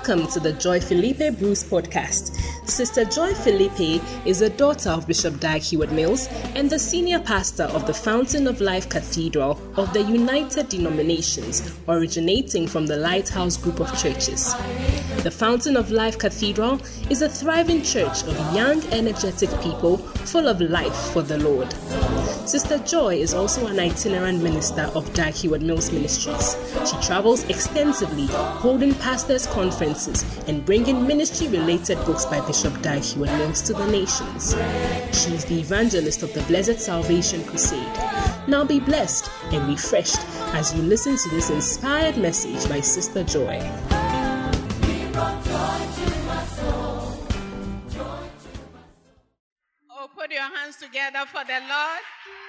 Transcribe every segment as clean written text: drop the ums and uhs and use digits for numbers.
Welcome to the Joy Felipe Bruce podcast. Sister Joy Felipe is a daughter of Bishop Dag Heward-Mills and the senior pastor of the Fountain of Life Cathedral of the United Denominations, originating from the Lighthouse Group of Churches. The Fountain of Life Cathedral is a thriving church of young, energetic people full of life for the Lord. Sister Joy is also an itinerant minister of Dag Heward-Mills Ministries. She travels extensively, holding pastors' conferences and bringing ministry-related books by Bishop Dag Heward-Mills to the nations. She is the evangelist of the Blessed Salvation Crusade. Now be blessed and refreshed as you listen to this inspired message by Sister Joy. Oh, put your hands together for the Lord.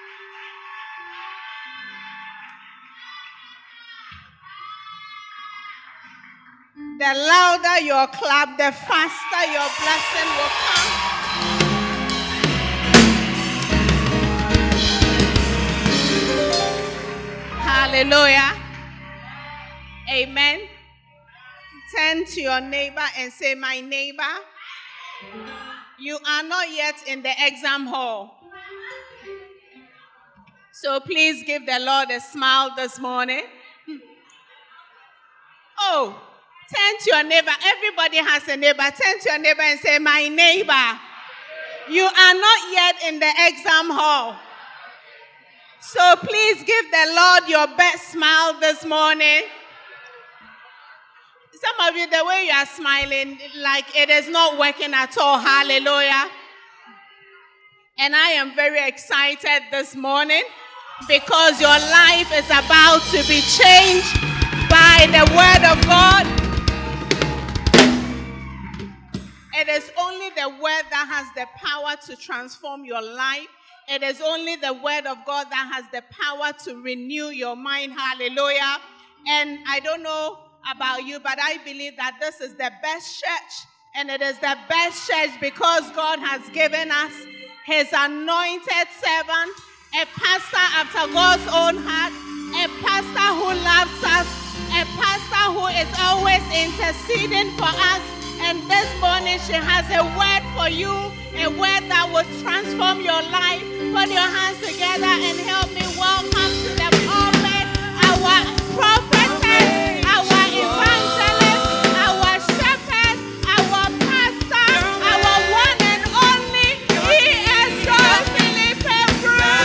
The louder your clap, the faster your blessing will come. Hallelujah. Amen. Turn to your neighbor and say, my neighbor, you are not yet in the exam hall. So please give the Lord a smile this morning. Oh, turn to your neighbor. Everybody has a neighbor. Turn to your neighbor and say, my neighbor, you are not yet in the exam hall. So please give the Lord your best smile this morning. Some of you, the way you are smiling, like it is not working at all. Hallelujah. And I am very excited this morning because your life is about to be changed by the word of God. It is only the word that has the power to transform your life. It is only the word of God that has the power to renew your mind. Hallelujah. And I don't know about you, but I believe that this is the best church. And it is the best church because God has given us his anointed servant, a pastor after God's own heart, a pastor who loves us, a pastor who is always interceding for us. And this morning she has a word for you, a word that will transform your life. Put your hands together and help me welcome to the pulpit our prophetess, our evangelist, our shepherd, our pastor, our one and only. He is Joy Felipe Bruce.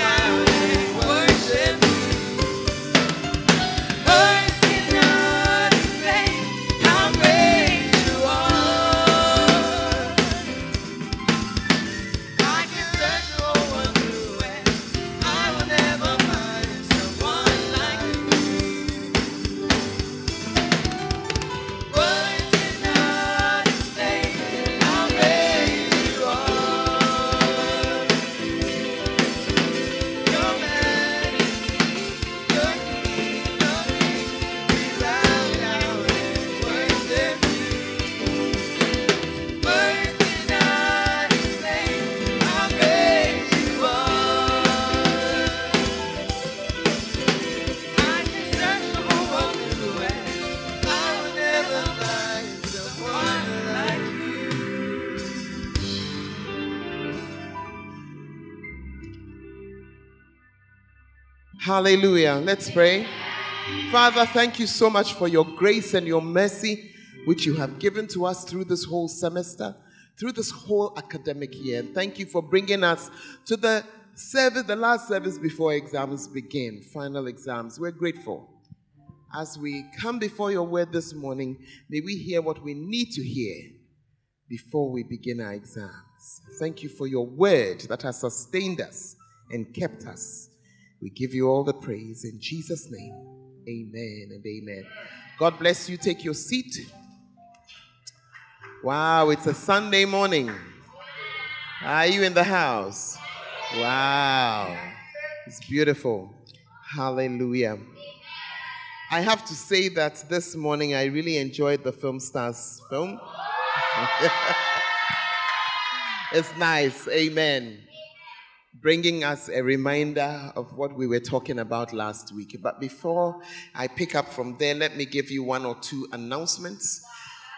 Hallelujah. Let's pray. Father, thank you so much for your grace and your mercy, which you have given to us through this whole semester, through this whole academic year. And thank you for bringing us to the service, the last service before exams begin, final exams. We're grateful. As we come before your word this morning, may we hear what we need to hear before we begin our exams. Thank you for your word that has sustained us and kept us. We give you all the praise in Jesus' name. Amen and amen. God bless you. Take your seat. Wow, it's a Sunday morning. Are you in the house? Wow. It's beautiful. Hallelujah. I have to say that this morning I really enjoyed the Film Stars film. It's nice. Amen. Bringing us a reminder of what we were talking about last week. But before I pick up from there, let me give you one or two announcements.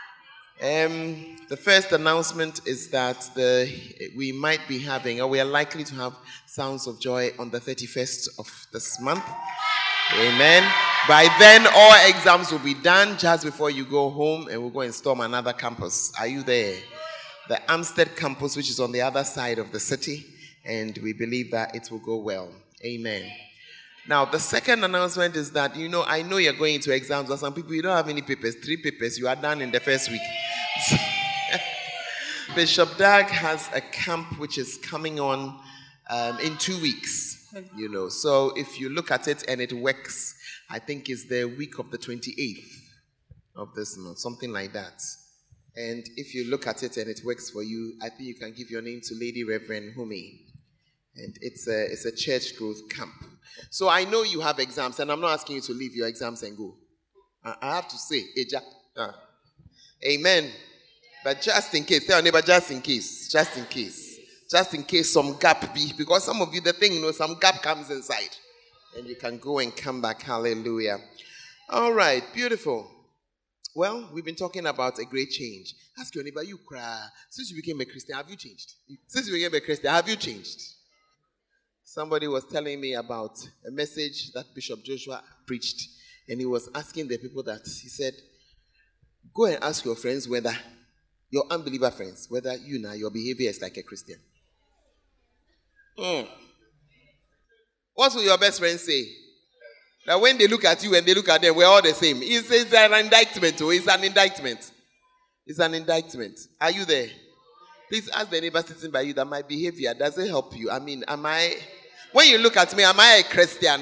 The first announcement is that we might be having, or we are likely to have Sounds of Joy on the 31st of this month. Amen. By then, all exams will be done just before you go home, and we'll go and storm another campus. Are you there? The Amstead campus, which is on the other side of the city, and we believe that it will go well. Amen. Now, the second announcement is that, I know you're going into exams, but some people, you don't have any papers, 3 papers, you are done in the first week. Bishop Dag has a camp which is coming on in 2 weeks, So if you look at it and it works, I think it's the week of the 28th of this month, something like that. And if you look at it and it works for you, I think you can give your name to Lady Reverend Humi. And it's a church growth camp. So I know you have exams, and I'm not asking you to leave your exams and go. I have to say, amen. But just in case, tell your neighbor, just in case some gap be, because some of you, the thing, some gap comes inside. And you can go and come back. Hallelujah. All right, beautiful. Well, we've been talking about a great change. Ask your neighbor, you cry. Since you became a Christian, have you changed? Since you became a Christian, have you changed? Somebody was telling me about a message that Bishop Joshua preached. And he was asking the people that, he said, go and ask your friends whether, your unbeliever friends, whether your behavior is like a Christian. What will your best friends say? That when they look at you and they look at them, we're all the same. It's an indictment. It's an indictment. It's an indictment. Are you there? Please ask the neighbor sitting by you that my behavior, does it help you? I mean, when you look at me, am I a Christian?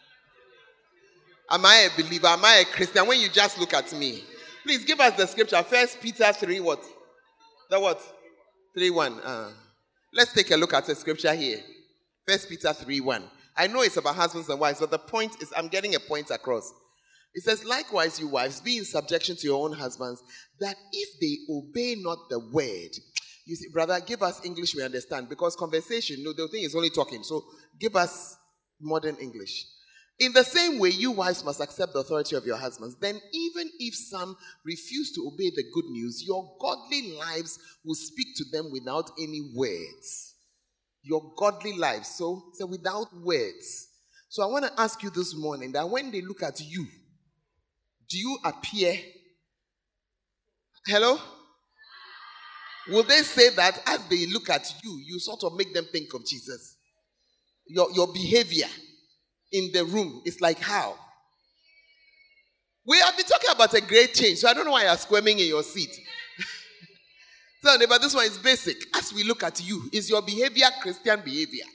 Am I a believer? Am I a Christian? When you just look at me, please give us the scripture. 1 Peter 3 what? The what? 3:1. Let's take a look at the scripture here. 1 Peter 3:1. I know it's about husbands and wives, but the point is, I'm getting a point across. It says, likewise, you wives, be in subjection to your own husbands, that if they obey not the word. You see, brother, give us English we understand, because conversation, the thing is only talking. So give us modern English. In the same way, you wives must accept the authority of your husbands. Then even if some refuse to obey the good news, your godly lives will speak to them without any words. Your godly lives. So without words. So I want to ask you this morning that when they look at you, do you appear? Hello? Will they say that as they look at you, you sort of make them think of Jesus? Your behavior in the room is like how? We have been talking about a great change, so I don't know why you're squirming in your seat. So, but this one is basic. As we look at you, is your behavior Christian behavior?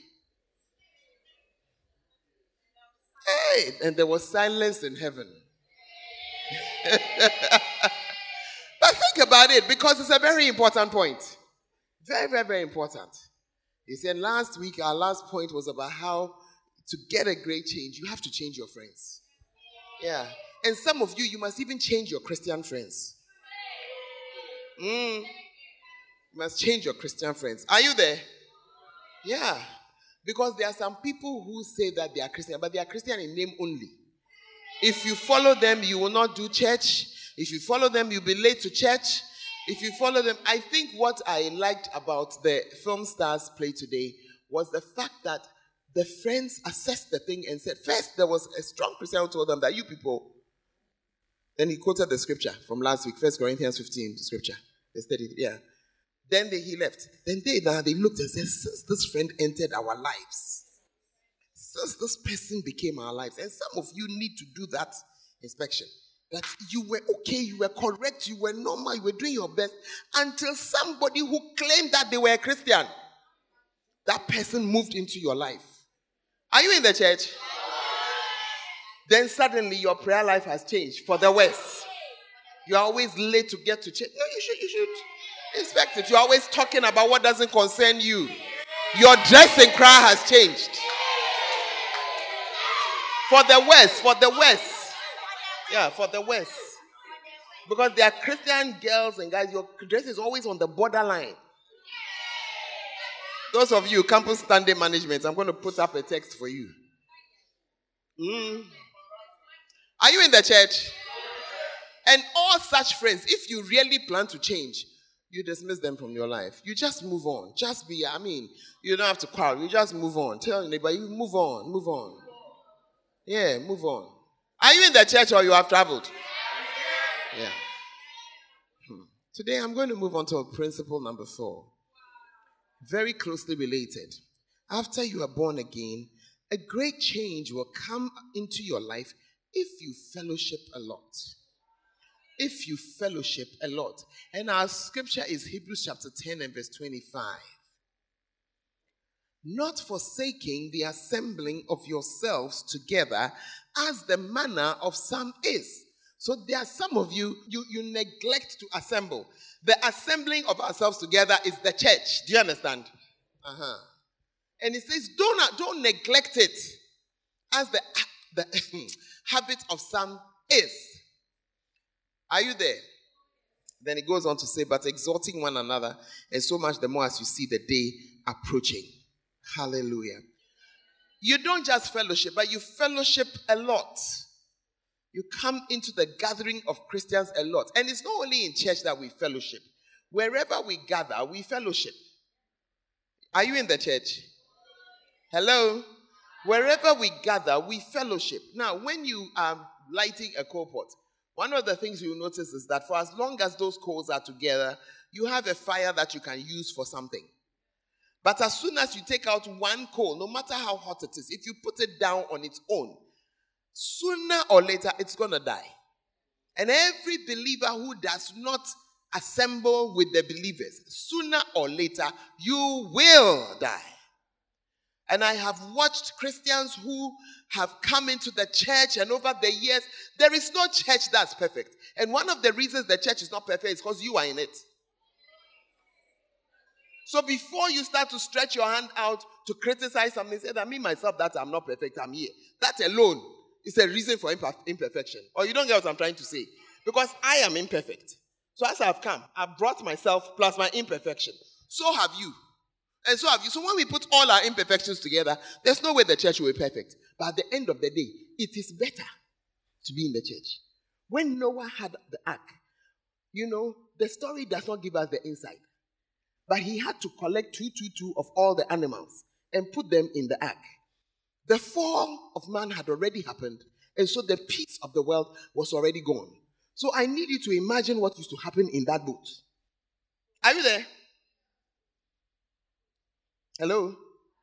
Hey, and there was silence in heaven. But think about it, because it's a very important point. Very, very, very important. He said last week, our last point was about how to get a great change, you have to change your friends. Yeah. And some of you, you must even change your Christian friends. You must change your Christian friends. Are you there? Yeah. Because there are some people who say that they are Christian, but they are Christian in name only. If you follow them, you will not do church. If you follow them, you'll be late to church. If you follow them, I think what I liked about the Film Stars play today was the fact that the friends assessed the thing and said, first, there was a strong Christian who told them that you people. Then he quoted the scripture from last week, 1 Corinthians 15, the scripture. They studied, yeah. Then he left. Then they looked and said, since this friend entered our lives, since this person became our lives, and some of you need to do that inspection. That you were okay, you were correct, you were normal, you were doing your best, until somebody who claimed that they were a Christian, that person moved into your life. Are you in the church? Then suddenly your prayer life has changed for the worse. You're always late to get to church. No, you should inspect it. You're always talking about what doesn't concern you. Your dress and cry has changed. For the worse. Yeah, for the worse. Because there are Christian girls and guys, your dress is always on the borderline. Those of you, campus Sunday management, I'm going to put up a text for you. Are you in the church? And all such friends, if you really plan to change, you dismiss them from your life. You just move on. You don't have to quarrel. You just move on. Tell your neighbor, you move on, move on. Yeah, move on. Are you in the church or you have traveled? Yeah. Today I'm going to move on to principle number 4. Very closely related. After you are born again, a great change will come into your life if you fellowship a lot. If you fellowship a lot. And our scripture is Hebrews chapter 10 and verse 25. Not forsaking the assembling of yourselves together as the manner of some is. So there are some of you neglect to assemble. The assembling of ourselves together is the church. Do you understand? And it says, don't neglect it as the habit of some is. Are you there? Then it goes on to say, but exhorting one another, and so much the more as you see the day approaching. Hallelujah. You don't just fellowship, but you fellowship a lot. You come into the gathering of Christians a lot. And it's not only in church that we fellowship. Wherever we gather, we fellowship. Are you in the church? Hello? Wherever we gather, we fellowship. Now, when you are lighting a coal pot, one of the things you'll notice is that for as long as those coals are together, you have a fire that you can use for something. But as soon as you take out one coal, no matter how hot it is, if you put it down on its own, sooner or later it's going to die. And every believer who does not assemble with the believers, sooner or later you will die. And I have watched Christians who have come into the church, and over the years, there is no church that's perfect. And one of the reasons the church is not perfect is because you are in it. So before you start to stretch your hand out to criticize something, say that me myself, that I'm not perfect, I'm here. That alone is a reason for imperfection. Or you don't get what I'm trying to say. Because I am imperfect. So as I've come, I've brought myself plus my imperfection. So have you. And so have you. So when we put all our imperfections together, there's no way the church will be perfect. But at the end of the day, it is better to be in the church. When Noah had the ark, the story does not give us the insight. But he had to collect 222 of all the animals and put them in the ark. The fall of man had already happened, and so the peace of the world was already gone. So I need you to imagine what used to happen in that boat. Are you there? Hello?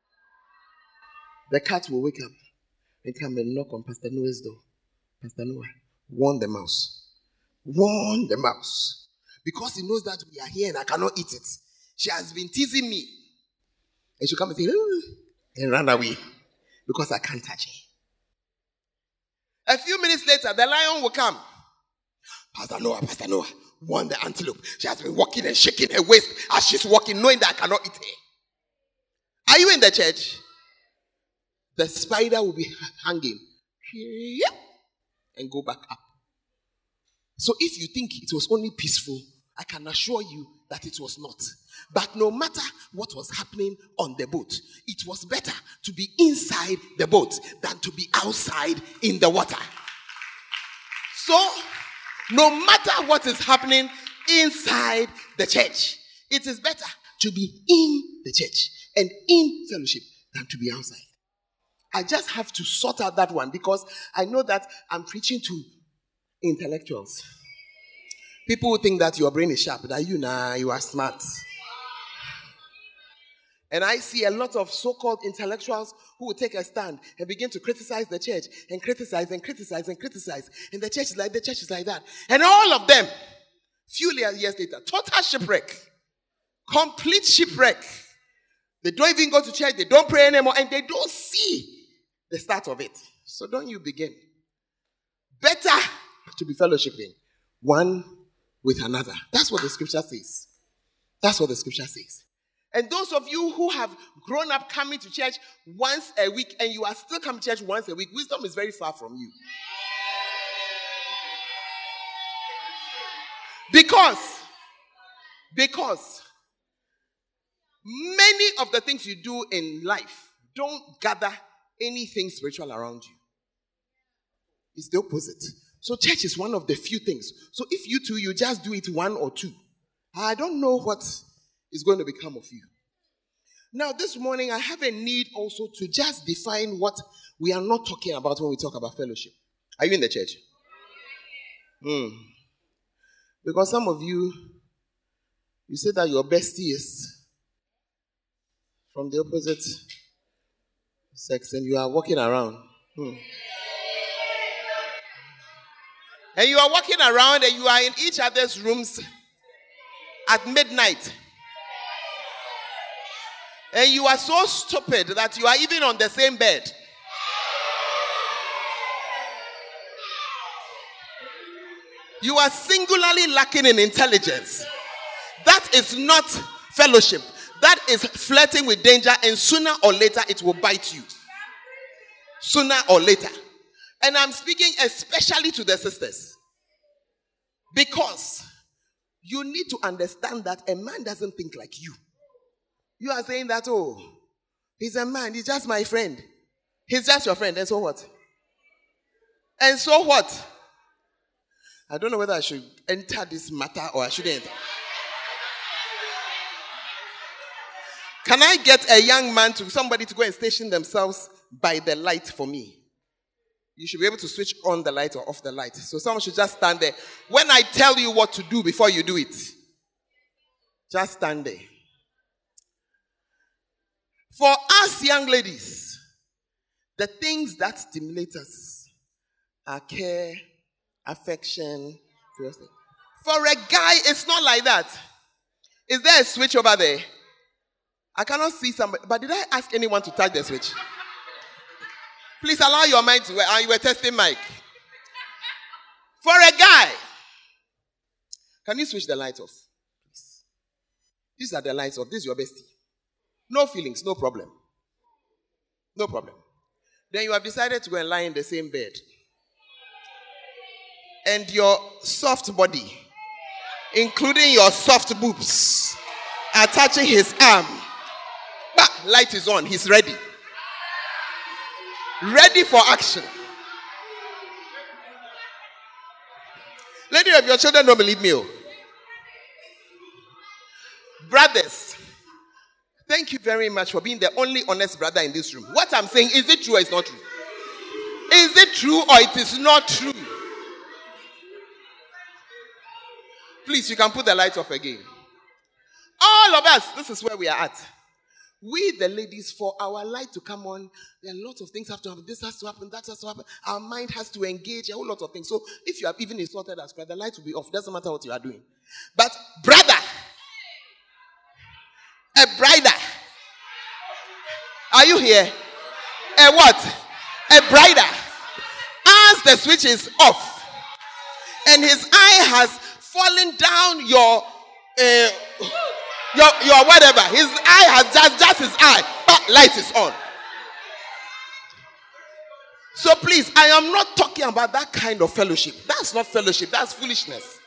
The cat will wake up and come and knock on Pastor Noah's door. Pastor Noah, warn the mouse. Warn the mouse. Because he knows that we are here and I cannot eat it. She has been teasing me. And she'll come and say, and run away. Because I can't touch her. A few minutes later, the lion will come. Pastor Noah, warn the antelope. She has been walking and shaking her waist as she's walking, knowing that I cannot eat her. Are you in the church? The spider will be hanging and go back up. So if you think it was only peaceful, I can assure you that it was not. But no matter what was happening on the boat, it was better to be inside the boat than to be outside in the water. So, no matter what is happening inside the church, it is better to be in the church and in fellowship than to be outside. I just have to sort out that one because I know that I'm preaching to intellectuals. People who think that your brain is sharp, that you are smart. And I see a lot of so-called intellectuals who will take a stand and begin to criticize the church and criticize and criticize and criticize. And the church is like that. And all of them, few years later, total shipwreck. Complete shipwreck. They don't even go to church. They don't pray anymore. And they don't see the start of it. So don't you begin. Better to be fellowshipping one with another. That's what the scripture says. That's what the scripture says. And those of you who have grown up coming to church once a week and you are still coming to church once a week, wisdom is very far from you. Because many of the things you do in life don't gather anything spiritual around you. It's the opposite. So church is one of the few things. So if you two, you just do it one or two, I don't know what is going to become of you. Now, this morning, I have a need also to just define what we are not talking about when we talk about fellowship. Are you in the church? Because some of you, you say that your bestie is from the opposite sex and you are walking around. And you are walking around and you are in each other's rooms at midnight. And you are so stupid that you are even on the same bed. You are singularly lacking in intelligence. That is not fellowship. That is flirting with danger, and sooner or later it will bite you. Sooner or later. And I'm speaking especially to the sisters. Because you need to understand that a man doesn't think like you. You are saying that, oh, he's a man, he's just my friend. He's just your friend, and so what? And so what? I don't know whether I should enter this matter or I shouldn't enter. Can I get a young man somebody to go and station themselves by the light for me? You should be able to switch on the light or off the light. So someone should just stand there. When I tell you what to do before you do it, just stand there. For us young ladies, the things that stimulate us are care, affection, curiosity. For a guy, it's not like that. Is there a switch over there? I cannot see somebody. But did I ask anyone to touch the switch? Please allow your mind to work. You were testing mic. For a guy, can you switch the light off? Please. These are the lights off. This is your bestie. No feelings, no problem. No problem. Then you have decided to go and lie in the same bed. And your soft body, including your soft boobs, are touching his arm. But light is on. He's ready. Ready for action. Lady, if your children don't believe me, brothers, thank you very much for being the only honest brother in this room. What I'm saying, is it true or it's not true? Is it true or it is not true? Please, you can put the light off again. All of us, this is where we are at. We, the ladies, for our light to come on, there are lots of things have to happen. This has to happen, that has to happen. Our mind has to engage, a whole lot of things. So if you have even insulted us, the light will be off. Doesn't matter what you are doing. But brother, a brider, are you here? A what? A brider. As the switch is off, and his eye has fallen down your whatever. His eye has just his eye. But light is on. So please, I am not talking about that kind of fellowship. That's not fellowship. That's foolishness.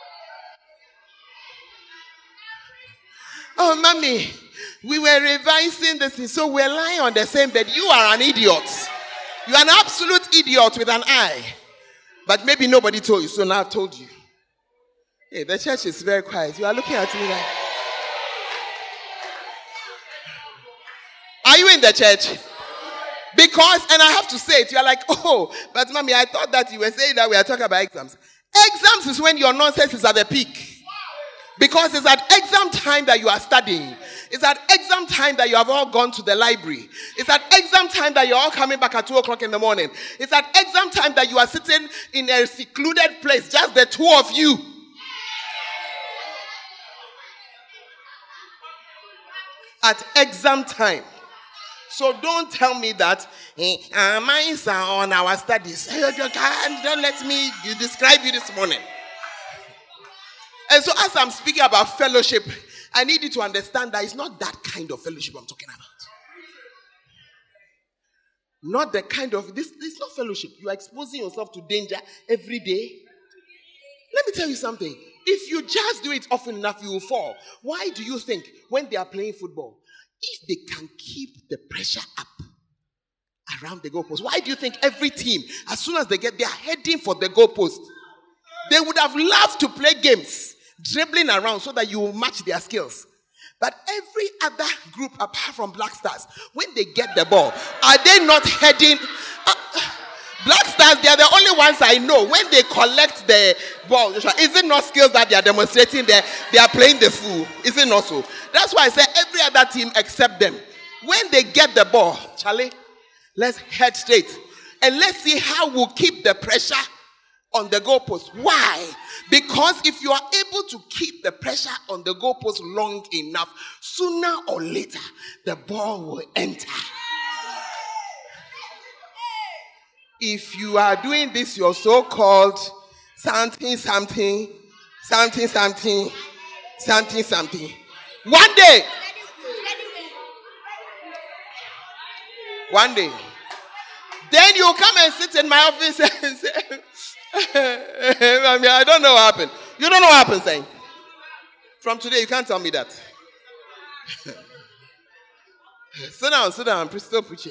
Oh, mommy, we were revising this, so we're lying on the same bed. You are an idiot. You are an absolute idiot with an eye. But maybe nobody told you, so now I've told you. Hey, the church is very quiet. You are looking at me like... Are you in the church? Because, and I have to say it, you are like, oh, but mommy, I thought that you were saying that we are talking about exams. Exams is when your nonsense is at the peak. Because it's at exam time that you are studying. It's at exam time that you have all gone to the library. It's at exam time that you're all coming back at 2 o'clock in the morning. It's at exam time that you are sitting in a secluded place, just the two of you. At exam time. So don't tell me that our minds are on our studies. Don't let me describe you this morning. And so as I'm speaking about fellowship, I need you to understand that it's not that kind of fellowship I'm talking about. Not the kind of, this is not fellowship. You are exposing yourself to danger every day. Let me tell you something. If you just do it often enough, you will fall. Why do you think when they are playing football, if they can keep the pressure up around the goalpost. Why do you think every team, as soon as they are heading for the goalpost? They would have loved to play games, dribbling around so that you will match their skills. But every other group apart from Black Stars, when they get the ball, are they not heading? Black Stars, they are the only ones I know. When they collect the ball, is it not skills that they are demonstrating there? They are playing the fool. Is it not so? That's why I say every other team except them. When they get the ball, Charlie, let's head straight. And let's see how we'll keep the pressure on the goalpost. Why? Because if you are able to keep the pressure on the goalpost long enough, sooner or later, the ball will enter. If you are doing this, your so-called something, one day, then you come and sit in my office and say, I don't know what happened. You don't know what happened, saying. From today, you can't tell me that. Sit down, I'm still preaching.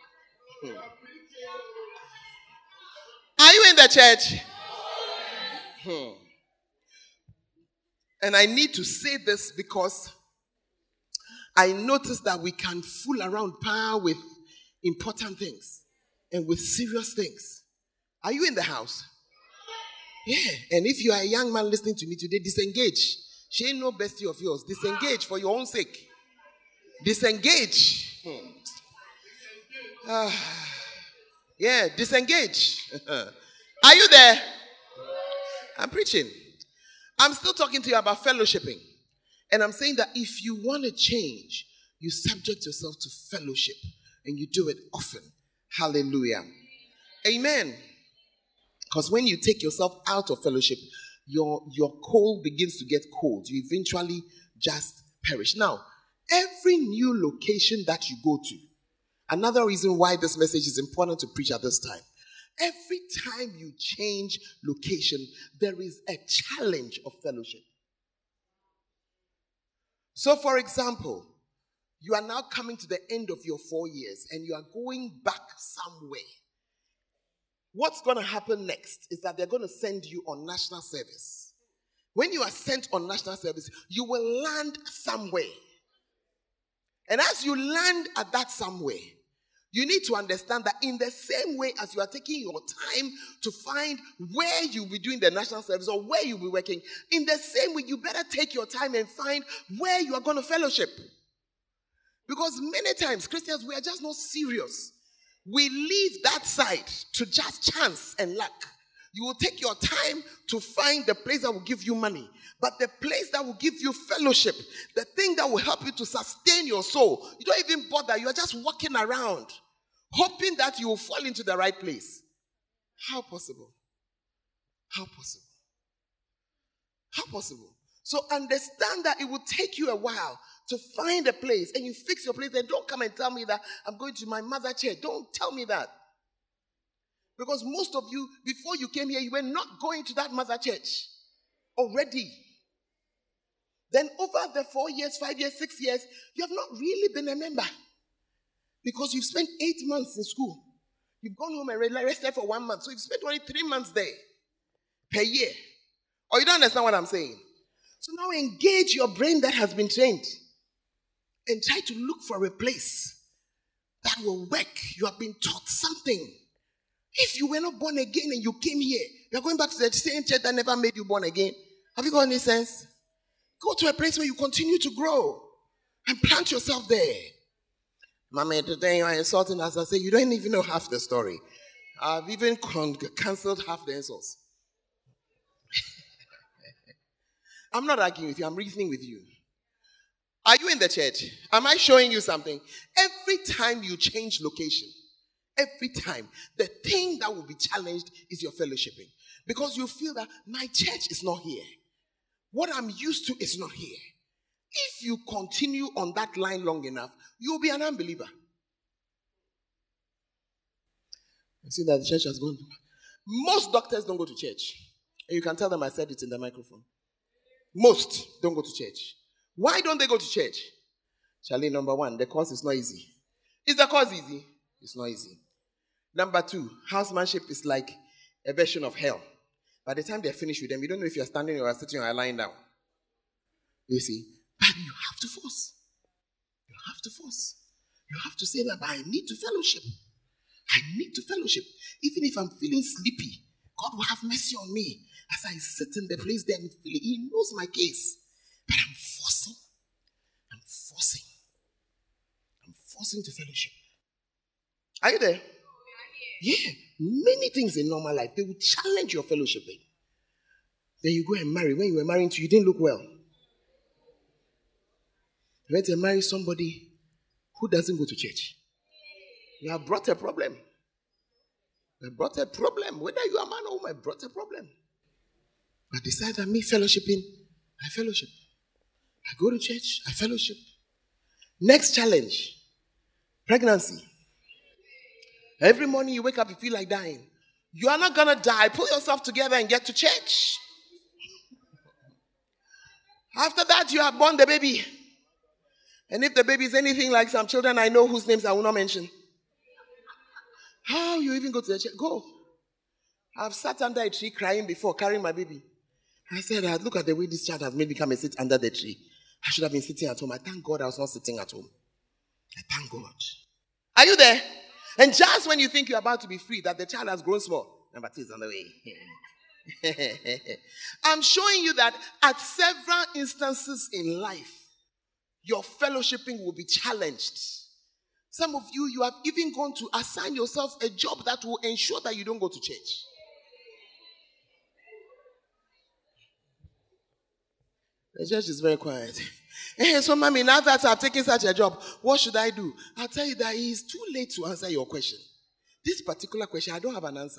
Are you in the church? And I need to say this because I noticed that we can fool around power with important things and with serious things. Are you in the house? Yeah. And if you are a young man listening to me today, disengage. She ain't no bestie of yours. Disengage for your own sake. Disengage. Yeah, disengage. Are you there? I'm preaching. I'm still talking to you about fellowshipping. And I'm saying that if you want to change, you subject yourself to fellowship. And you do it often. Hallelujah. Amen. Because when you take yourself out of fellowship, your coal begins to get cold. You eventually just perish. Now, every new location that you go to, another reason why this message is important to preach at this time, every time you change location, there is a challenge of fellowship. So, for example, you are now coming to the end of your 4 years and you are going back somewhere. What's going to happen next is that they're going to send you on national service. When you are sent on national service, you will land somewhere. And as you land at that somewhere, you need to understand that in the same way as you are taking your time to find where you'll be doing the national service or where you'll be working, in the same way, you better take your time and find where you are going to fellowship. Because many times, Christians, we are just not serious. We leave that side to just chance and luck. You will take your time to find the place that will give you money. But the place that will give you fellowship, the thing that will help you to sustain your soul, you don't even bother. You are just walking around, hoping that you will fall into the right place. How possible? How possible? How possible? So understand that it will take you a while to find a place, and you fix your place. Then don't come and tell me that I'm going to my mother church. Don't tell me that. Because most of you, before you came here, you were not going to that mother church already. Then over the 4 years, 5 years, 6 years, you have not really been a member. Because you've spent 8 months in school. You've gone home and rested for 1 month. So you've spent only 3 months there per year. Or you don't understand what I'm saying? So now engage your brain that has been trained and try to look for a place that will work. You have been taught something. If you were not born again and you came here, you're going back to the same church that never made you born again. Have you got any sense? Go to a place where you continue to grow and plant yourself there. Mommy, today you are insulting us. I say, you don't even know half the story. I've even cancelled half the insults. I'm not arguing with you. I'm reasoning with you. Are you in the church? Am I showing you something? Every time you change location, every time, the thing that will be challenged is your fellowshipping. Because you feel that my church is not here. What I'm used to is not here. If you continue on that line long enough, you'll be an unbeliever. You see that the church has gone. Most doctors don't go to church. And you can tell them I said it in the microphone. Most don't go to church. Why don't they go to church? Charlie, number one, the course is not easy. Is the course easy? It's not easy. Number 2, housemanship is like a version of hell. By the time they're finished with them, you don't know if you're standing or sitting or lying down. You see? But you have to force. You have to force. You have to say that I need to fellowship. I need to fellowship. Even if I'm feeling sleepy, God will have mercy on me as I sit in the place there and feel it. He knows my case. But I'm forcing. I'm forcing. I'm forcing to fellowship. Are you there? Yeah. Many things in normal life, they will challenge your fellowship. Then you go and marry. When you were marrying, you didn't look well. You went to marry somebody who doesn't go to church. You have brought a problem. You have brought a problem. Whether you are man or woman, brought a problem. I decide that me fellowshipping, I fellowship. I go to church, I fellowship. Next challenge, pregnancy. Every morning you wake up, you feel like dying. You are not going to die. Pull yourself together and get to church. After that, you have born the baby. And if the baby is anything like some children I know whose names I will not mention. How you even go to the church? Go. I've sat under a tree crying before, carrying my baby. I said, look at the way this child has made me come and sit under the tree. I should have been sitting at home. I thank God I was not sitting at home. I thank God. Are you there? And just when you think you're about to be free, that the child has grown small, number 2 is on the way. I'm showing you that at several instances in life, your fellowshipping will be challenged. Some of you have even gone to assign yourself a job that will ensure that you don't go to church. The church is very quiet. So, mommy, now that I've taken such a job, what should I do? I'll tell you that it's too late to answer your question. This particular question, I don't have an answer.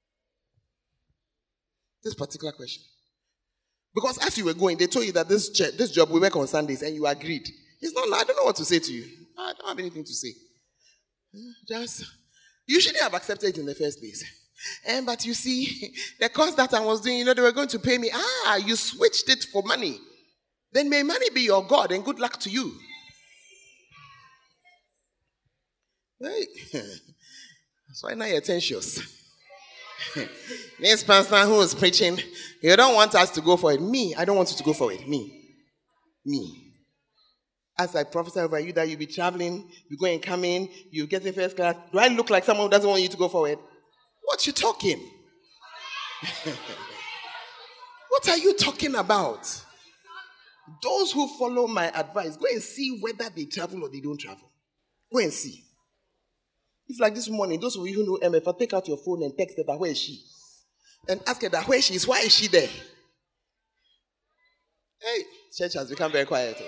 This particular question. Because as you were going, they told you that this job will work on Sundays, and you agreed. It's not. I don't know what to say to you. I don't have anything to say. You shouldn't have accepted it in the first place. But you see, the course that I was doing, they were going to pay me. You switched it for money. Then may money be your God, and good luck to you. Right? So now you're tensions. This pastor who is preaching, you don't want us to go for it. Me, I don't want you to go for it. Me. As I prophesy over you that you'll be traveling, you go and come in, you get in first class. Do I look like someone who doesn't want you to go for it? What you talking? What are you talking about? Those who follow my advice, go and see whether they travel or they don't travel. Go and see. If like this morning, those of you who know MF, take out your phone and text her that where is she? And ask her that where she is, why is she there? Hey, church has become very quiet.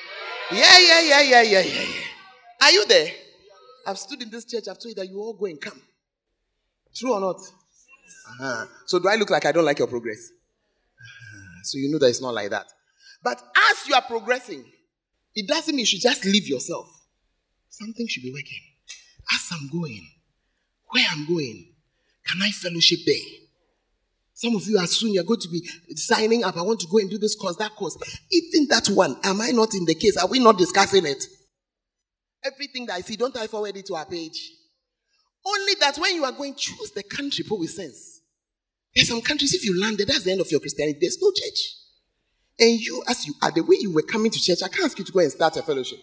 Yeah. Are you there? I've stood in this church, I've told you that you all go and come. True or not? So do I look like I don't like your progress? So you know that it's not like that. But as you are progressing, it doesn't mean you should just leave yourself. Something should be working. As I'm going, where I'm going, can I fellowship there? Some of you, as soon you're going to be signing up, I want to go and do this course, that course. Even that one, am I not in the case? Are we not discussing it? Everything that I see, don't I forward it to our page? Only that when you are going, choose the country, but with sense. There's some countries, if you land there, that's the end of your Christianity. There's no church. And you, as you are, the way you were coming to church, I can't ask you to go and start a fellowship.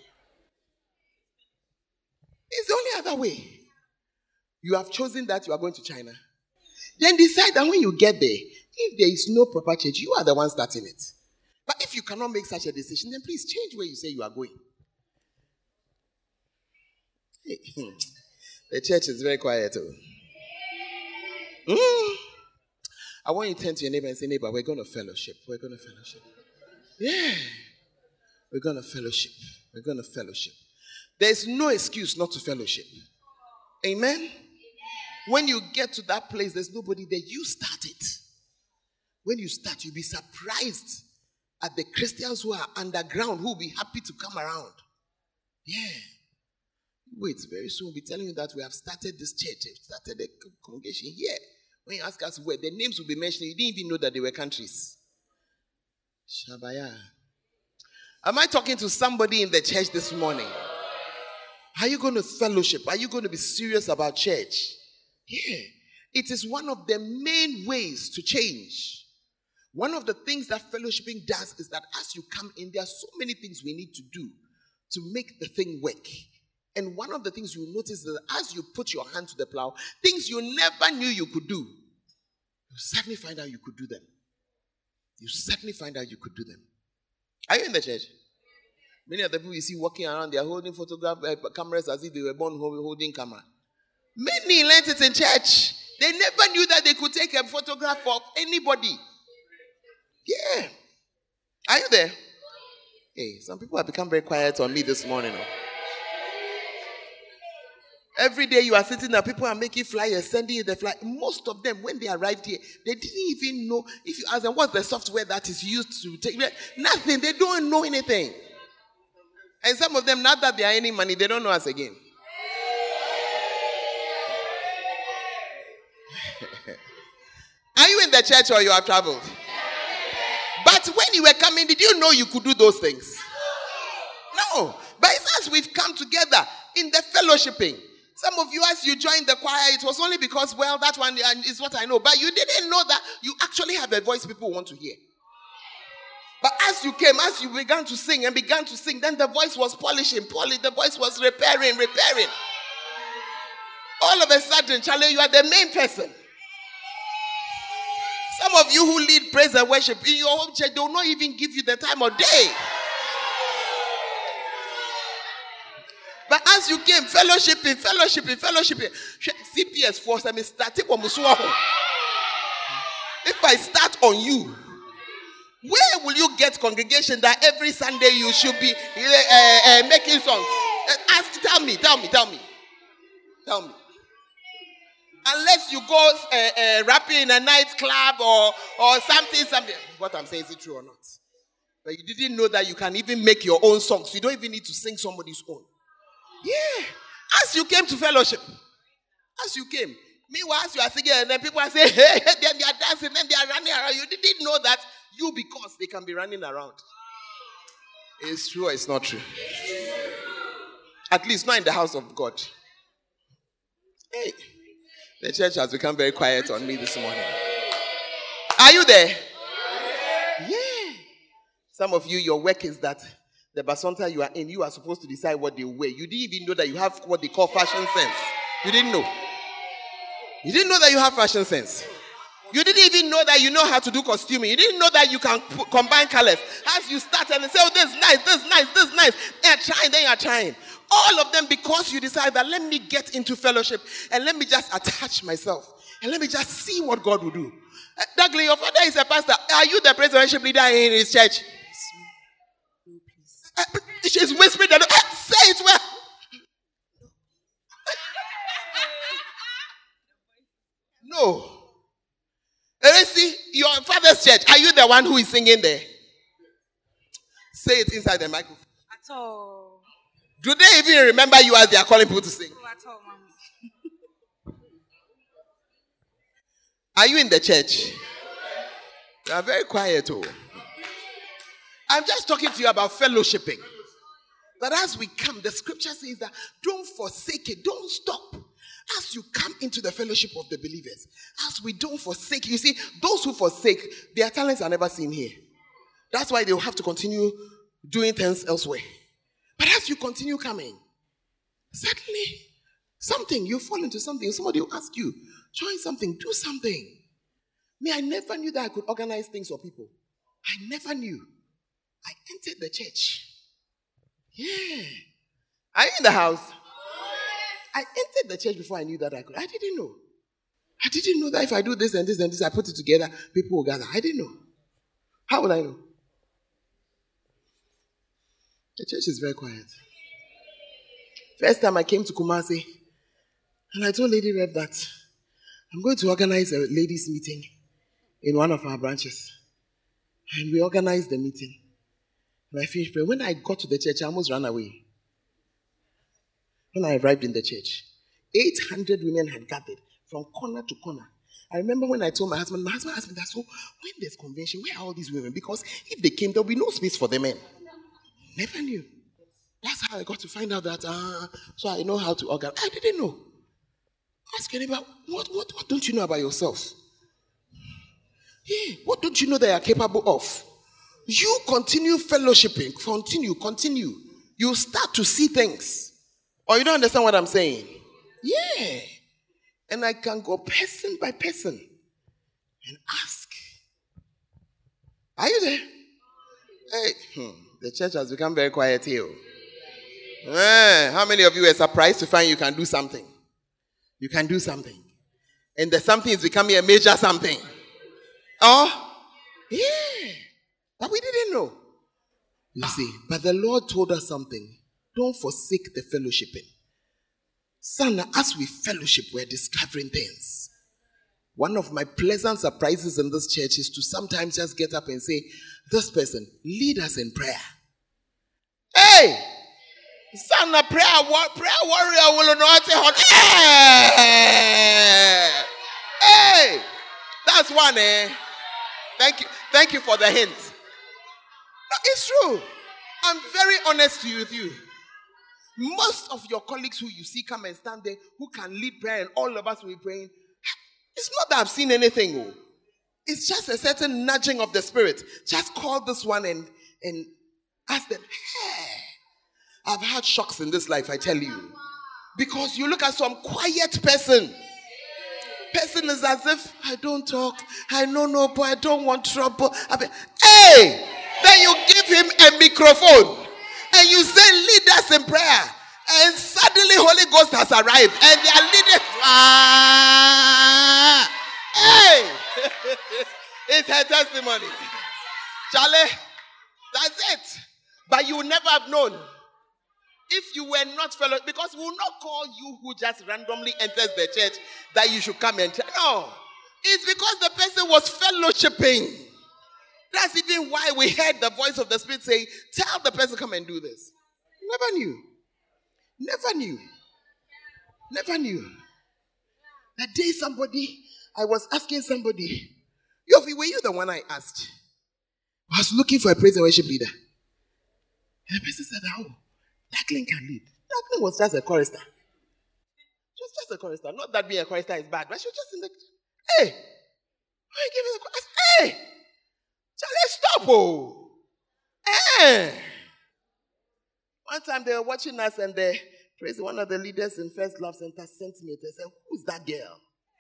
It's the only other way. You have chosen that you are going to China. Then decide that when you get there, if there is no proper church, you are the one starting it. But if you cannot make such a decision, then please change where you say you are going. The church is very quiet. I want you to turn to your neighbor and say, neighbor, we're going to fellowship. We're going to fellowship. Yeah. We're going to fellowship. We're going to fellowship. There's no excuse not to fellowship. Amen? When you get to that place, there's nobody there. You start it. When you start, you'll be surprised at the Christians who are underground who will be happy to come around. Yeah. Wait, very soon we'll be telling you that we have started this church. We've started a congregation here. When you ask us where, the names will be mentioned. You didn't even know that they were countries. Shabaya. Am I talking to somebody in the church this morning? Are you going to fellowship? Are you going to be serious about church? Yeah. It is one of the main ways to change. One of the things that fellowshipping does is that as you come in, there are so many things we need to do to make the thing work. And one of the things you notice is that as you put your hand to the plow, things you never knew you could do, you suddenly find out you could do them. You suddenly find out you could do them. Are you in the church? Many of the people you see walking around, they are holding photograph cameras as if they were born holding camera. Many learned it in church. They never knew that they could take a photograph of anybody. Yeah. Are you there? Hey, some people have become very quiet on me this morning. Every day you are sitting there, people are making flyers, sending you the flyer. Most of them, when they arrived here, they didn't even know. If you ask them, what's the software that is used to take? Nothing. They don't know anything. And some of them, not that they are earning money, they don't know us again. Are you in the church or you have traveled? But when you were coming, did you know you could do those things? No. But it's as we've come together in the fellowshipping. Some of you, as you joined the choir, it was only because, well, that one is what I know. But you didn't know that you actually have a voice people want to hear. But as you came, as you began to sing, then the voice was polishing, the voice was repairing. All of a sudden, Charlie, you are the main person. Some of you who lead praise and worship in your home church, they will not even give you the time of day. But as you came, fellowshipping. CPS force, I mean, starting from Musuaho. If I start on you, where will you get congregation that every Sunday you should be making songs? Tell me. Unless you go rapping in a nightclub or something. What I'm saying, is it true or not? But you didn't know that you can even make your own songs. You don't even need to sing somebody's own. Yeah. As you came to fellowship. As you came. Meanwhile, as you are singing, and then people are saying, hey, then they are dancing, then they are running around. You didn't know that because they can be running around. It's true or it's not true? At least not in the house of God. Hey. The church has become very quiet on me this morning. Are you there? Yeah. Some of you, your work is that the basonta you are in, you are supposed to decide what they wear. You didn't even know that you have what they call fashion sense. You didn't know. You didn't know that you have fashion sense. You didn't even know that you know how to do costuming. You didn't know that you can combine colors. As you start and say, oh, this is nice. Then you are trying. All of them because you decide that let me get into fellowship and let me just attach myself and let me just see what God will do. Douglas, your father is a pastor. Are you the praise and worship leader in his church? No, please. She's whispering that. Say it well. No. See, your father's church. Are you the one who is singing there? Say it inside the microphone. At all. Do they even remember you as they are calling people to sing? No, at all, Mommy. Are you in the church? You are very quiet. Oh. I'm just talking to you about fellowshipping. That as we come, the scripture says that don't forsake it. Don't stop. As you come into the fellowship of the believers, as we don't forsake, you see, those who forsake, their talents are never seen here. That's why they'll have to continue doing things elsewhere. But as you continue coming, suddenly, you fall into something. Somebody will ask you, join something, do something. Me, I never knew that I could organize things for people. I never knew. I entered the church. Yeah. Are you in the house? I entered the church before I knew that I could. I didn't know. I didn't know that if I do this and this and this, I put it together, people will gather. I didn't know. How would I know? The church is very quiet. First time I came to Kumasi, and I told Lady Reb that I'm going to organize a ladies' meeting in one of our branches. And we organized the meeting. And I finished praying. When I got to the church, I almost ran away. When I arrived in the church, 800 women had gathered from corner to corner. I remember when I told my husband asked me that, so when there's convention, where are all these women? Because if they came, there'll be no space for the men. Never knew. That's how I got to find out that, so I know how to organize. I didn't know. Ask your neighbor, what don't you know about yourself? Yeah, what don't you know that you are capable of? You continue fellowshipping, continue. You start to see things. Or you don't understand what I'm saying? Yeah. And I can go person by person and ask. Are you there? Hey, the church has become very quiet here. How many of you are surprised to find you can do something? You can do something. And the something is becoming a major something. Oh, yeah. But we didn't know. You see, but the Lord told us something. Don't forsake the fellowshipping. Son, as we fellowship, we're discovering things. One of my pleasant surprises in this church is to sometimes just get up and say, this person, lead us in prayer. Hey! Son, a prayer warrior will not say, hey! That's one, eh? Thank you for the hint. No, it's true. I'm very honest with you. Most of your colleagues who you see come and stand there, who can lead prayer and all of us will be praying, it's not that I've seen anything. Oh. It's just a certain nudging of the spirit. Just call this one and ask them, hey, I've had shocks in this life, I tell you. Because you look at some quiet person. Person is as if, I don't talk, I know no, but I don't want trouble. Hey! Then you give him a microphone and you say, lead us in prayer. And suddenly Holy Ghost has arrived and they are leading. Hey! It's her testimony. Charlie, that's it. But you would never have known if you were not fellow, because we will not call you who just randomly enters the church that you should come and tell. No. It's because the person was fellowshipping. That's even why we heard the voice of the Spirit saying, tell the person come and do this. Never knew. That day I was asking somebody, Yofi, were you the one I asked? I was looking for a praise and worship leader. And the person said, oh, Jacqueline can lead. Jacqueline was just a chorister. She was just a chorister. Not that being a chorister is bad, but she was just in the, hey, why give me the chorister? Hey, Charlie, stop, oh. Hey. One time they were watching us and they praised one of the leaders in First Love Center sent me. They said, who's that girl?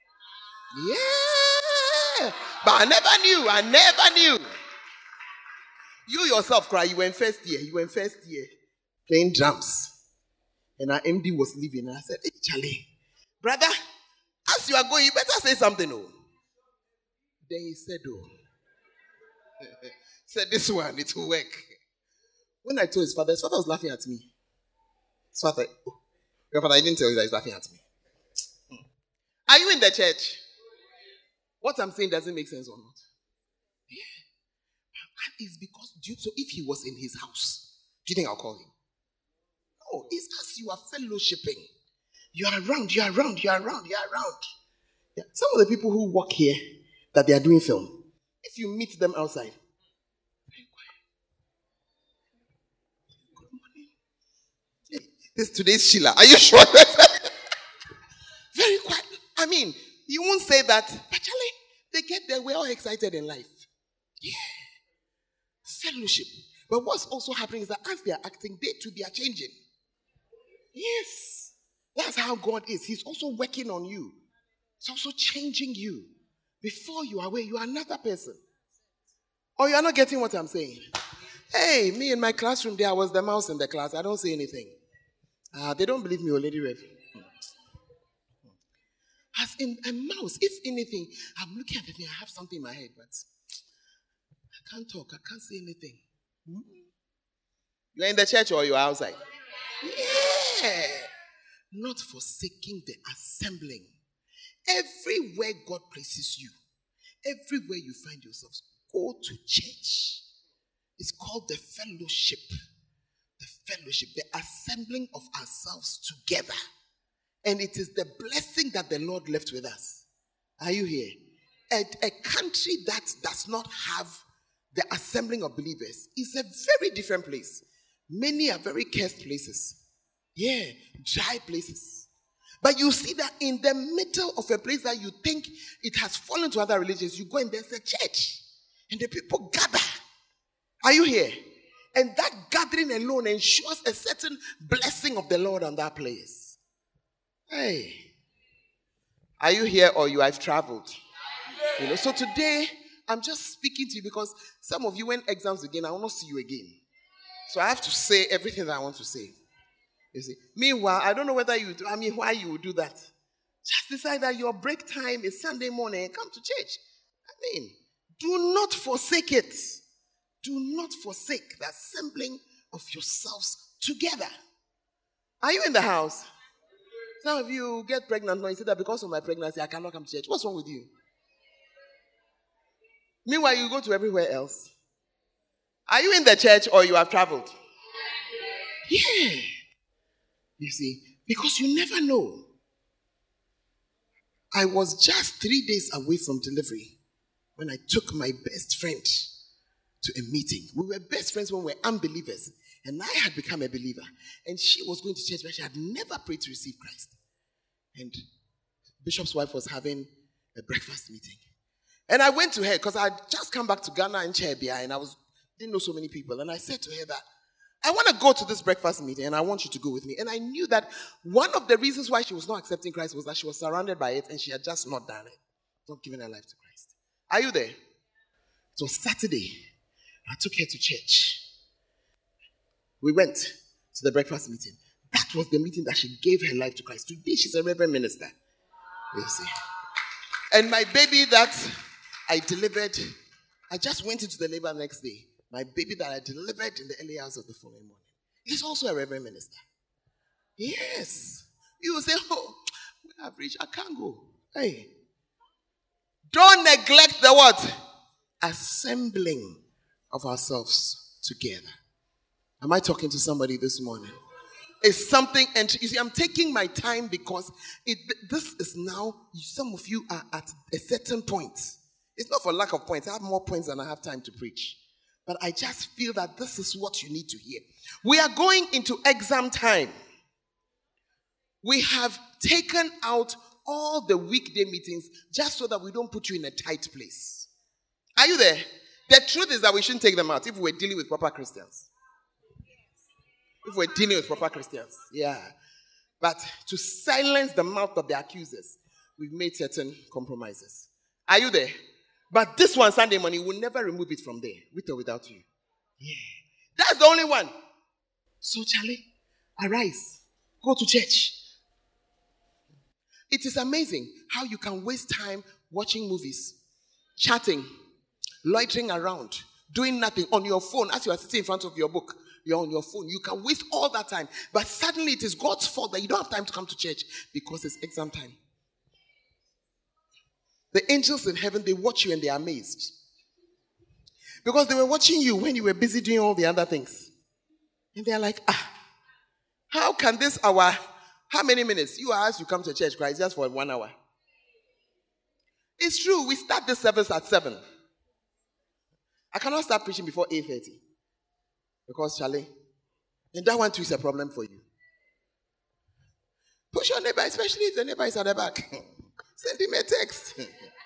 Yeah. But I never knew. You yourself cry. You were in first year. Playing drums. And our MD was leaving. And I said, hey, Charlie, brother, as you are going, you better say something. Oh. Then he said, oh. Said, this one, it will work. When I told his father was laughing at me. His father, oh, your father, I didn't tell you that he's laughing at me. Are you in the church? What I'm saying doesn't make sense or not? Yeah. It's because, so if he was in his house, do you think I'll call him? No, it's as you are fellowshipping. You are around. Yeah. Some of the people who work here, that they are doing film, if you meet them outside, very quiet. Good morning. Hey, today's Sheila. Are you sure? Very quiet. I mean, you won't say that, but Charlie, they get there, we're all excited in life. Yeah. Fellowship. But what's also happening is that as they are acting, they too, they are changing. Yes. That's how God is. He's also working on you. He's also changing you. Before you are aware, you are another person. Or you are not getting what I'm saying. Hey, me in my classroom there, I was the mouse in the class. I don't say anything. They don't believe me, or Lady Rev. As in a mouse, if anything, I'm looking at the thing, I have something in my head, but I can't talk, I can't say anything. You're in the church or you're outside? Yeah. Not forsaking the assembling. Everywhere God places you, everywhere you find yourselves, go to church. It's called the fellowship. The assembling of ourselves together. And it is the blessing that the Lord left with us. Are you here? A country that does not have the assembling of believers is a very different place. Many are very cursed places. Yeah, dry places. But you see that in the middle of a place that you think it has fallen to other religions, you go and there's a church. And the people gather. Are you here? And that gathering alone ensures a certain blessing of the Lord on that place. Hey. Are you here or you have traveled? So today, I'm just speaking to you because some of you, when exams begin, I will not see you again. So I have to say everything that I want to say. You see. Meanwhile, I don't know whether why you would do that. Just decide that your break time is Sunday morning and come to church. Do not forsake it. Do not forsake the assembling of yourselves together. Are you in the house? Some of you get pregnant now. You say that because of my pregnancy, I cannot come to church. What's wrong with you? Meanwhile, you go to everywhere else. Are you in the church or you have traveled? Yeah. You see, because you never know. I was just 3 days away from delivery when I took my best friend to a meeting. We were best friends when we were unbelievers. And I had become a believer. And she was going to church, but she had never prayed to receive Christ. And Bishop's wife was having a breakfast meeting. And I went to her because I had just come back to Ghana and Chebia, and didn't know so many people. And I said to her that, I want to go to this breakfast meeting and I want you to go with me. And I knew that one of the reasons why she was not accepting Christ was that she was surrounded by it and she had just not done it. Not given her life to Christ. Are you there? It was Saturday. I took her to church. We went to the breakfast meeting. That was the meeting that she gave her life to Christ. Today she's a reverend minister. You see. And my baby that I delivered, I just went into the labor next day. My baby that I delivered in the early hours of the following morning is also a reverend minister. Yes. You will say, oh, we have reached, I can't go. Hey. Don't neglect the what? Assembling of ourselves together. Am I talking to somebody this morning? It's something, and you see, I'm taking my time because this is now, some of you are at a certain point. It's not for lack of points. I have more points than I have time to preach. But I just feel that this is what you need to hear. We are going into exam time. We have taken out all the weekday meetings just so that we don't put you in a tight place. Are you there? The truth is that we shouldn't take them out if we're dealing with proper Christians. If we're dealing with proper Christians. Yeah. But to silence the mouth of the accusers, we've made certain compromises. Are you there? But this one, Sunday morning, we'll never remove it from there, with or without you. Yeah. That's the only one. So, Charlie, arise. Go to church. It is amazing how you can waste time watching movies, chatting, loitering around, doing nothing on your phone as you are sitting in front of your book. You're on your phone. You can waste all that time. But suddenly it is God's fault that you don't have time to come to church because it's exam time. The angels in heaven, they watch you and they are amazed. Because they were watching you when you were busy doing all the other things. And they are like, how can this hour, how many minutes? You ask you come to church, Christ, just for 1 hour. It's true, we start the service at 7. I cannot start preaching before 8:30. Because, Charlie, and that one too is a problem for you. Push your neighbor, especially if the neighbor is at the back. Send him a text.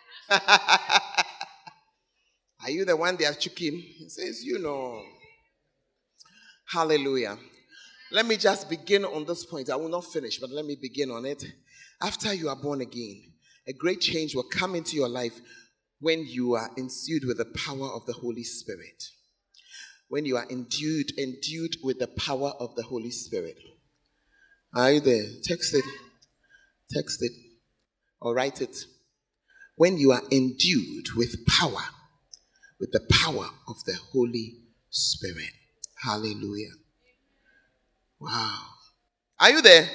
Are you the one they are choking? He says, you know. Hallelujah. Let me just begin on this point. I will not finish, but let me begin on it. After you are born again, a great change will come into your life when you are ensued with the power of the Holy Spirit. When you are endued with the power of the Holy Spirit. Are you there? Text it, or write it. When you are endued with power, with the power of the Holy Spirit. Hallelujah. Wow. Are you there?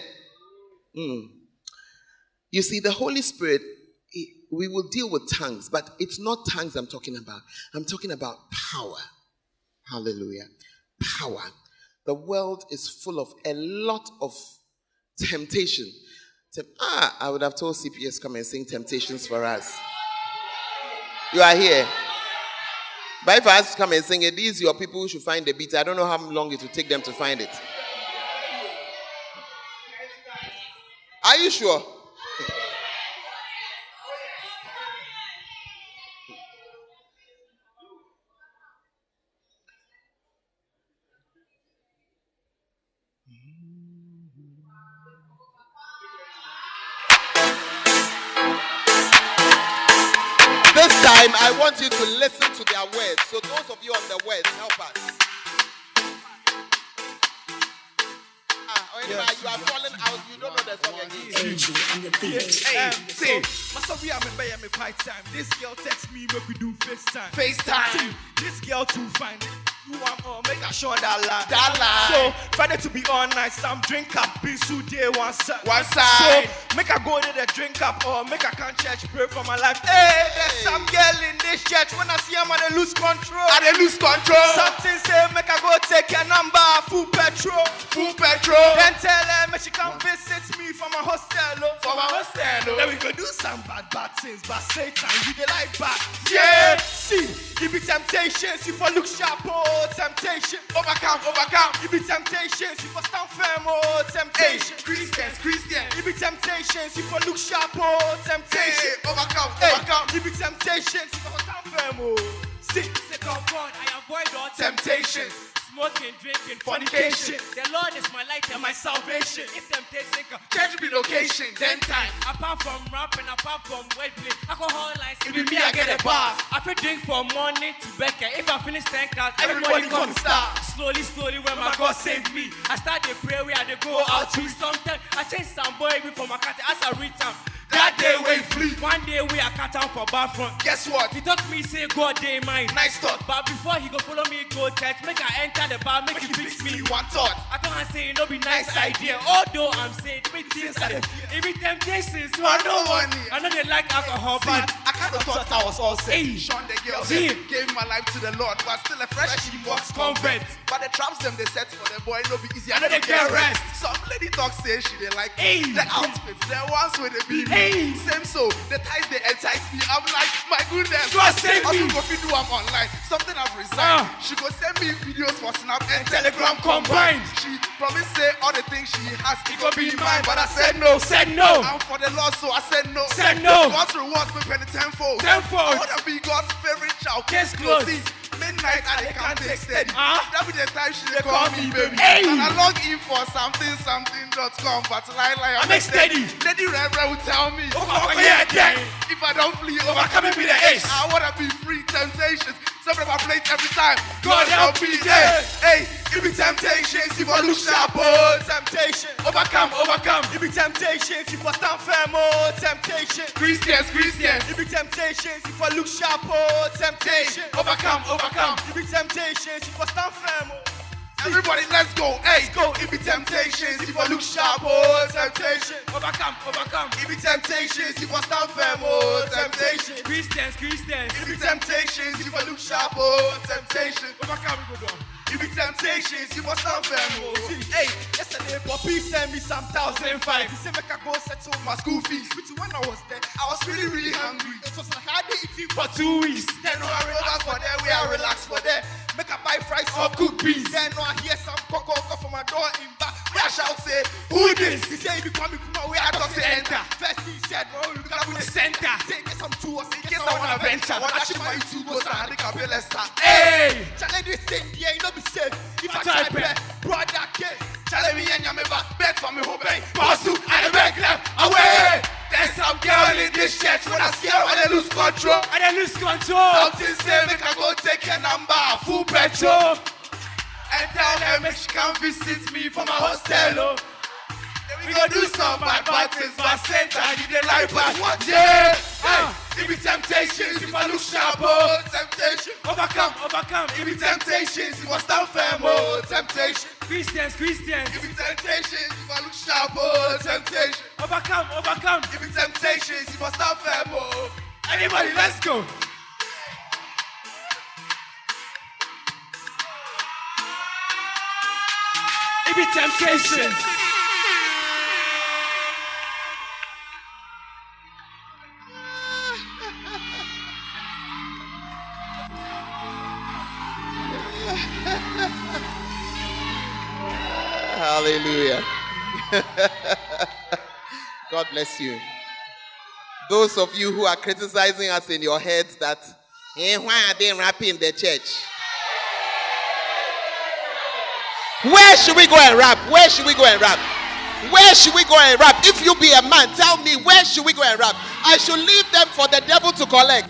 You see, the Holy Spirit, we will deal with tongues, but it's not tongues I'm talking about. I'm talking about power. Hallelujah. Power. The world is full of a lot of temptation. I would have told CPS come and sing Temptations for us. You are here. But if I ask to come and sing it, these are your people who should find the beat. I don't know how long it will take them to find it. Are you sure? This time, I want you to listen to their words. So those of you on the words, help us. You are falling out. You don't know the song again. See, Master, we are me quiet time. This girl text me, make we do FaceTime. FaceTime. This girl too fine. You want make a sure that lie. So Friday to be all night. Some drink up, be so day one side. So make a go to the drink up or make a can church pray for my life. Hey, there's some girl in this church. When I see them, I lose control. Something say make a go take a number. Full petrol. Then tell her she come visit me from my hostel. Then we go do some bad things, but Satan, you the like bad. Yeah, see, it be temptations. If I look sharp, oh, temptation. Overcome. It be temptations. If I stand firm, oh, temptation. Christians. It be temptations. If I look sharp, oh, temptation. Overcome. It be temptations. If I stand firm, oh. See, come on, I avoid all temptations. Smoking, drinking, fornication. The Lord is my light and my salvation. If temptation come, change me location, then time. Apart from rapping, apart from wordplay, alcohol lines, it be me, I get a bar. I feel drink from morning to Becca. If I finish 10 cards, everybody come start. Slowly, when my God saved me, I start to pray where I go out to. Sometimes I change some boy from my cat as I reach out. That day we flee. One day we are cut out for bad front. Guess what? He talk me say God day mine. Nice thought. But before he go follow me go church, make I enter the bar, make he fix me one thought. I don't say no be nice idea. Although I'm saying three things are every temptation. So I know money. I know they like alcohol, but I kind of thought I was all set. Sean the girl gave my life to the Lord, but still a fresh box convert. But the traps them they set for the boy no be easy. I know they get rest. Some lady talk say she they like the outfits, the ones with the beam. Same so, the ties they entice me. I'm like, my goodness. God save me. Also go do I'm online. Something I've resigned. She go send me videos for Snap and Telegram combined. She promised say all the things she has, it go be mine. But I said no. I'm for the Lord, so I said no. God's rewards me penny tenfold. I wanna be God's favorite child. Case closed. Midnight and they can't take steady. That be the time she call me baby. And I log in for something.com, but lie, I make steady. Lady Red will tell me, if I don't flee, overcoming me the ace. I wanna be free, temptations. Separate my plate every time. God help me, hey, it be temptations. If I look sharp, oh, temptation. Overcome. It be temptations. If I stand firm, oh, temptation. Christians. It be temptations. If I look sharp, oh, temptation. Overcome. It be temptations. If I stand firm, oh. Everybody, let's go. Hey, go. It be temptations. If I look sharp, oh, temptation. Overcome. It be temptations. If I stand firm, oh, temptation. Christians. It be temptations. If I look sharp, oh, temptation. Overcome. It be temptations. If I stand firm, oh. Hey, yesterday, Poppy sent me some 1,005. He said, make I go settle my school fees. Which when I was there, I was really hungry. It was like I didn't eat for 2 weeks. Then I relax for there. We are relaxed for there. Make I buy fries or cook beans. Then I hear some cocoa from my door in back. I shall say, who this? He said, you come from where I thought to enter. First he said, no, you got with the center. Say, get some tools in case I want to venture. What actually my two goes and I think I'll be less. Hey! Challenge this thing, yeah, you know be safe. If I type it, brother, kid. Challenge me and you never beg for me, who beg. Pass to, and beg left, away! There's some girl in this church when I see her, I lose control. Something say, make I go take your number, full petrol. And tell her, make she come visit me for my hostel. We go do some bad things, but Satan, you the like bad what? Yeah! It be temptations, if I look sharp, oh, temptation. Overcome. It be temptations, if I stand firm, oh, temptation. Christians. It be temptations, if I look sharp, oh, temptation. Overcome. It be temptations, if I stand firm, oh. Anybody, let's go. It be temptations. Hallelujah. God bless you. Those of you who are criticizing us in your heads that, why are they rapping in the church? Where should we go and rap? Where should we go and rap? Where should we go and rap? If you be a man, tell me, where should we go and rap? I should leave them for the devil to collect.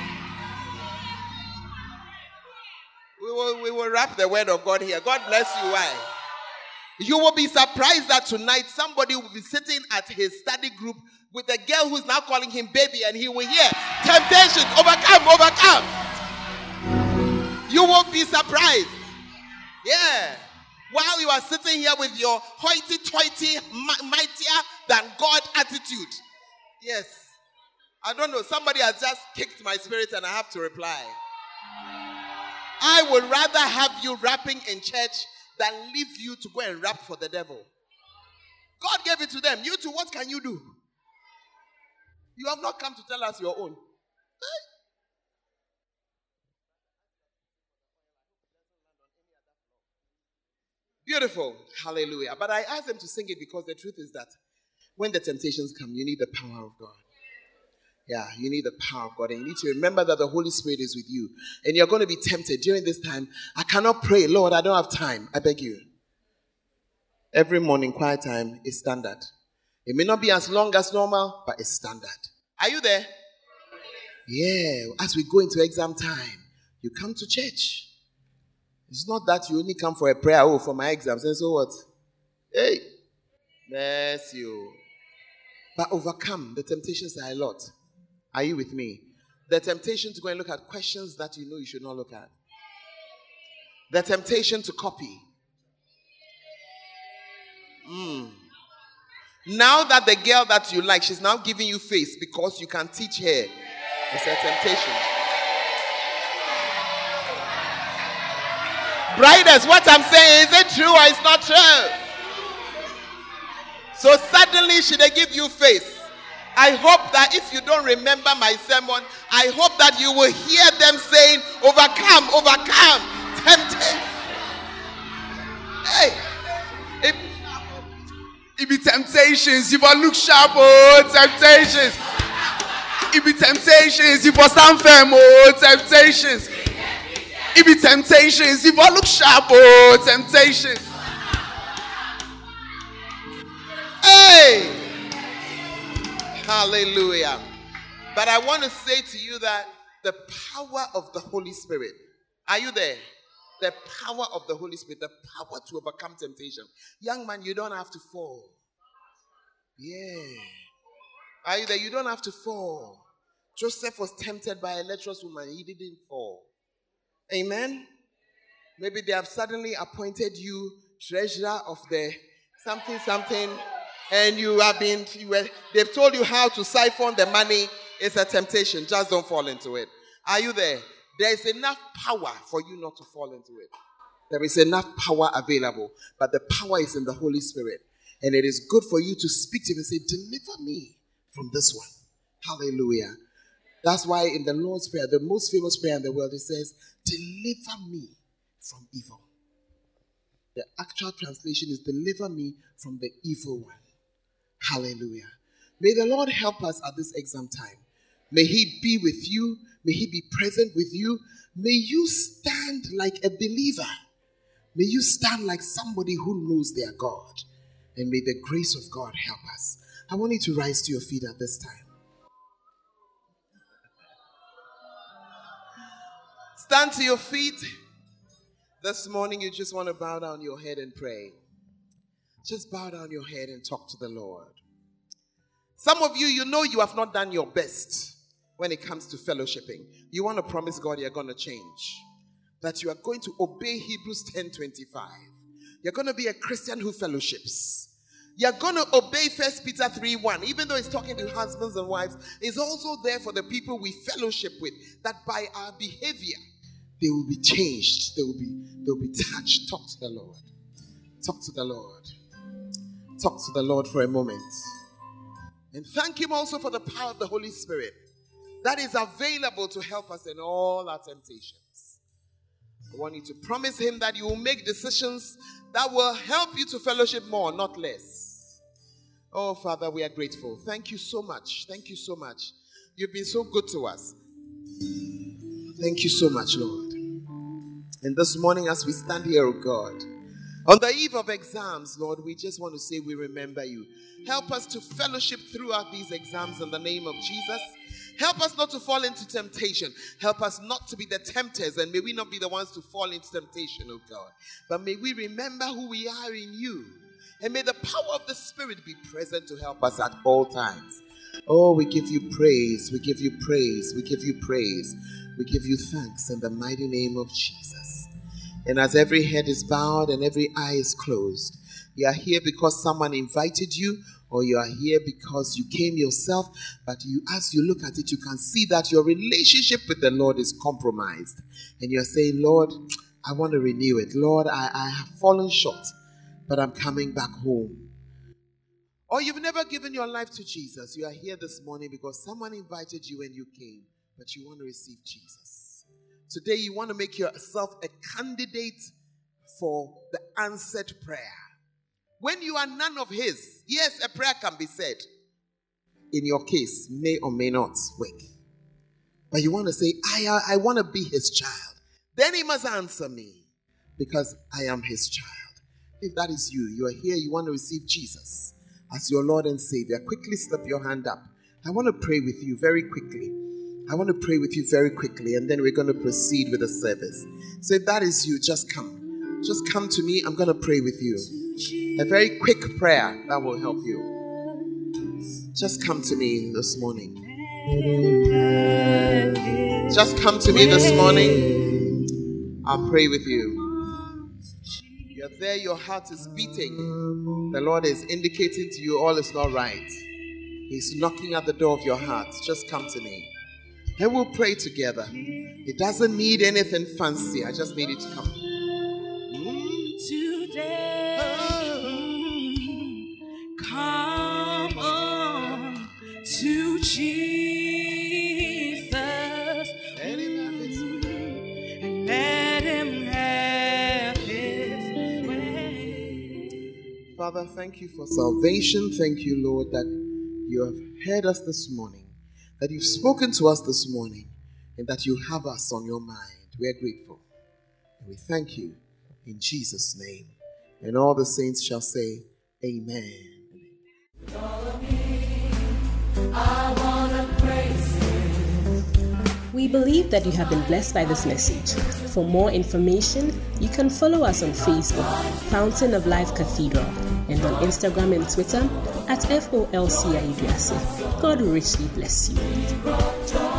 We will rap the word of God here. God bless you. Why? You will be surprised that tonight somebody will be sitting at his study group with a girl who's now calling him baby, and he will hear temptations, overcome, overcome. You will be surprised. Yeah. While you are sitting here with your hoity-toity, mightier than God attitude. Yes. I don't know. Somebody has just kicked my spirit and I have to reply. I would rather have you rapping in church than leave you to go and rap for the devil. God gave it to them. You too, what can you do? You have not come to tell us your own. Beautiful. Hallelujah. But I asked them to sing it because the truth is that when the temptations come, you need the power of God. Yeah, you need the power of God. And you need to remember that the Holy Spirit is with you. And you're going to be tempted during this time. I cannot pray. Lord, I don't have time. I beg you. Every morning, quiet time is standard. It may not be as long as normal, but it's standard. Are you there? Yeah. As we go into exam time, you come to church. It's not that you only come for a prayer, for my exams. And so what? Hey, bless you. But overcome. The temptations are a lot. Are you with me? The temptation to go and look at questions that you know you should not look at. The temptation to copy. Now that the girl that you like, she's now giving you face because you can teach her. It's a temptation. Brides, what I'm saying, is it true or it's not true? So suddenly she they give you face. I hope that if you don't remember my sermon, I hope that you will hear them saying, overcome, overcome, temptation. Hey, it be temptations, you will look sharp, oh, temptations. It be temptations, you will stand firm, oh, temptations. It be temptations, you will look sharp, oh, temptations. Hey! Hallelujah. But I want to say to you that the power of the Holy Spirit, are you there? The power of the Holy Spirit, the power to overcome temptation. Young man, you don't have to fall. Yeah. Are you there? You don't have to fall. Joseph was tempted by a lecherous woman. He didn't fall. Amen? Maybe they have suddenly appointed you treasurer of the something, and they've told you how to siphon the money. It's a temptation. Just don't fall into it. Are you there? There is enough power for you not to fall into it. There is enough power available, but the power is in the Holy Spirit. And it is good for you to speak to him and say, deliver me from this one. Hallelujah. That's why in the Lord's Prayer, the most famous prayer in the world, it says, deliver me from evil. The actual translation is, deliver me from the evil one. Hallelujah. May the Lord help us at this exam time. May he be with you. May he be present with you. May you stand like a believer. May you stand like somebody who knows their God. And may the grace of God help us. I want you to rise to your feet at this time. Stand to your feet. This morning you just want to bow down your head and pray. Just bow down your head and talk to the Lord. Some of you, you know you have not done your best when it comes to fellowshipping. You want to promise God you're going to change. That you are going to obey Hebrews 10:25. You're going to be a Christian who fellowships. You're going to obey 1 Peter 3:1. Even though it's talking to husbands and wives, it's also there for the people we fellowship with. That by our behavior, they will be changed. They will be touched. Talk to the Lord. Talk to the Lord. Talk to the Lord for a moment. And thank him also for the power of the Holy Spirit that is available to help us in all our temptations. I want you to promise him that you will make decisions that will help you to fellowship more, not less. Oh, Father, we are grateful. Thank you so much. Thank you so much. You've been so good to us. Thank you so much, Lord. And this morning as we stand here, oh God, on the eve of exams, Lord, we just want to say we remember you. Help us to fellowship throughout these exams in the name of Jesus. Help us not to fall into temptation. Help us not to be the tempters, and may we not be the ones to fall into temptation, oh God. But may we remember who we are in you. And may the power of the Spirit be present to help us at all times. Oh, we give you praise. We give you praise. We give you praise. We give you thanks in the mighty name of Jesus. And as every head is bowed and every eye is closed, you are here because someone invited you, or you are here because you came yourself, but as you look at it, you can see that your relationship with the Lord is compromised. And you're saying, Lord, I want to renew it. Lord, I have fallen short, but I'm coming back home. Or you've never given your life to Jesus. You are here this morning because someone invited you and you came, but you want to receive Jesus. Today you want to make yourself a candidate for the answered prayer. When you are none of his, yes, a prayer can be said. In your case, may or may not work. But you want to say, I want to be his child. Then he must answer me because I am his child. If that is you, you are here, you want to receive Jesus as your Lord and Savior, quickly slip your hand up. I want to pray with you very quickly. I want to pray with you very quickly, and then we're going to proceed with the service. So if that is you, just come. Just come to me. I'm going to pray with you. A very quick prayer that will help you. Just come to me this morning. Just come to me this morning. I'll pray with you. You're there, your heart is beating. The Lord is indicating to you all is not right. He's knocking at the door of your heart. Just come to me. And we'll pray together. It doesn't need anything fancy. I just need it to come. Today, come on to Jesus and let him have his way. Father, thank you for salvation. Thank you, Lord, that you have heard us this morning, that you've spoken to us this morning, and that you have us on your mind. We are grateful. And we thank you in Jesus' name. And all the saints shall say, Amen. We believe that you have been blessed by this message. For more information, you can follow us on Facebook, Fountain of Life Cathedral, and on Instagram and Twitter at FOLCIUDAC. God richly bless you.